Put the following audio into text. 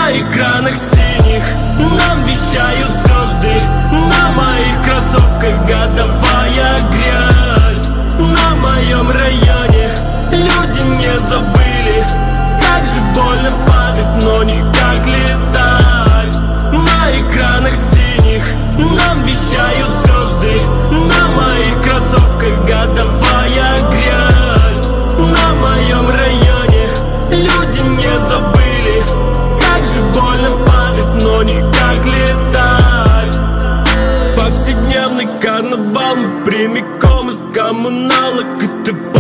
На экранах синих нам вещают звезды, на моих кроссовках годовая грязь. На моем районе люди не забыли, как же больно падать, но никак летать. На экранах синих нам вещают звезды, на моих кроссовках годовая грязь. На моем районе люди не забыли, как же больно падать, но никак летать. Повседневный карнавал, мы прямиком из коммуналок, и ты